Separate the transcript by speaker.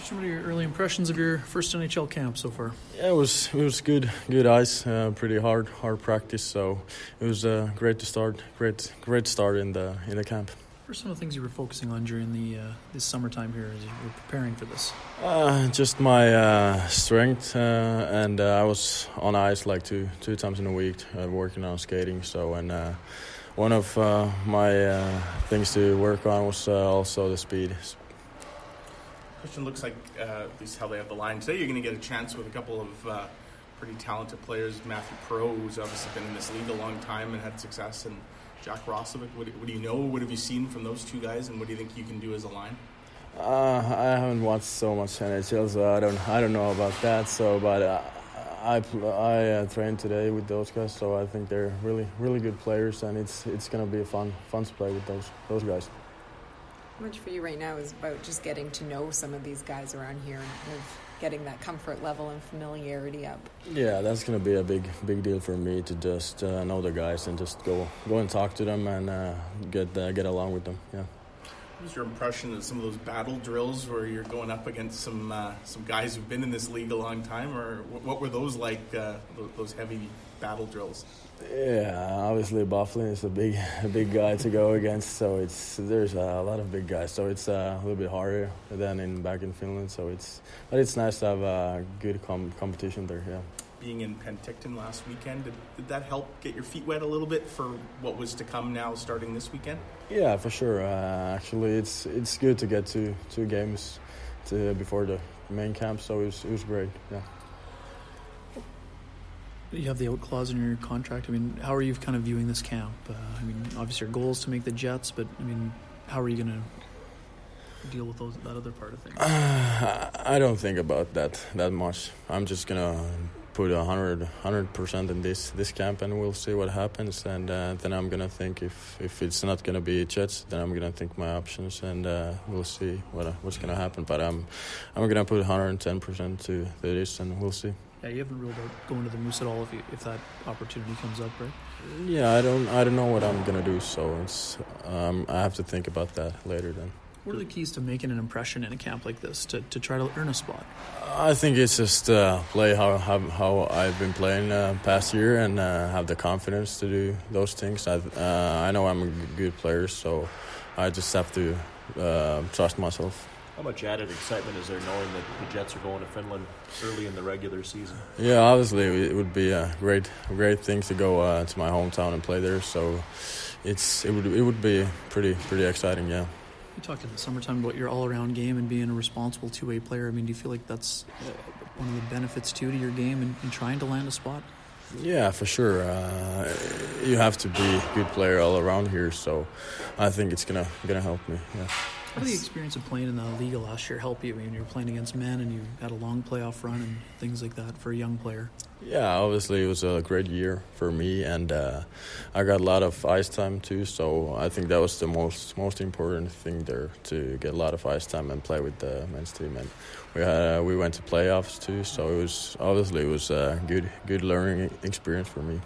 Speaker 1: What are your early impressions of your first NHL camp so far?
Speaker 2: Yeah, it was good ice, pretty hard practice. So it was great to start, great start in the camp.
Speaker 1: What are some of the things you were focusing on during the this summertime here as you were preparing for this?
Speaker 2: Just my strength, and I was on ice like two times in a week, working on skating. So one of my things to work on was also the speed.
Speaker 3: Christian, looks like at least how they have the line today, you're going to get a chance with a couple of pretty talented players. Matthew Perreault, who's obviously been in this league a long time and had success, and Jack Roslovic. What do you know? What have you seen from those two guys, and what do you think you can do as a line?
Speaker 2: I haven't watched so much NHL, so I don't know about that. So, but I trained today with those guys, so I think they're really good players, and it's going to be fun to play with those guys.
Speaker 4: How much for you right now is about just getting to know some of these guys around here and kind of getting that comfort level and familiarity up?
Speaker 2: Yeah, that's going to be a big deal for me to just know the guys and just go and talk to them and get along with them. Yeah.
Speaker 3: What was your impression of some of those battle drills where you're going up against some guys who've been in this league a long time, or what were those like? Those heavy battle drills?
Speaker 2: Yeah, obviously Buffalo is a big guy to go against, so there's a lot of big guys, so it's a little bit harder than back in Finland. But it's nice to have a good competition there. Yeah.
Speaker 3: Being in Penticton last weekend, did that help get your feet wet a little bit for what was to come now starting this weekend?
Speaker 2: Yeah, for sure. Actually, it's good to get two games before the main camp, so it was great. Yeah.
Speaker 1: You have the out clause in your contract. I mean, how are you kind of viewing this camp? I mean, obviously your goal is to make the Jets, but I mean, how are you going to deal with that other part of things?
Speaker 2: I don't think about that much. I'm just gonna put 100% in this camp, and we'll see what happens. And then I'm gonna think if it's not gonna be Jets, then I'm gonna think my options, and we'll see what's gonna happen. But I'm gonna put 110% to this, and we'll see.
Speaker 1: Yeah, you haven't ruled out going to the Moose at all if that opportunity comes up, right?
Speaker 2: Yeah, I don't know what I'm gonna do, so it's I have to think about that later then.
Speaker 1: What are the keys to making an impression in a camp like this to try to earn a spot?
Speaker 2: I think it's just play how I've been playing past year and have the confidence to do those things. I know I'm a good player, so I just have to trust myself.
Speaker 5: How much added excitement is there knowing that the Jets are going to Finland early in the regular season?
Speaker 2: Yeah, obviously it would be a great thing to go to my hometown and play there. So it would be pretty exciting. Yeah.
Speaker 1: You talked in the summertime about your all-around game and being a responsible two-way player. I mean, do you feel like that's one of the benefits to your game in trying to land a spot?
Speaker 2: Yeah, for sure. You have to be a good player all around here, so I think it's gonna help me. Yeah.
Speaker 1: How did the experience of playing in the Liga last year help you? I mean, you were playing against men and you had a long playoff run and things like that for a young player.
Speaker 2: Yeah, obviously it was a great year for me, and I got a lot of ice time too. So I think that was the most important thing there, to get a lot of ice time and play with the men's team. And we went to playoffs too, so it was a good learning experience for me.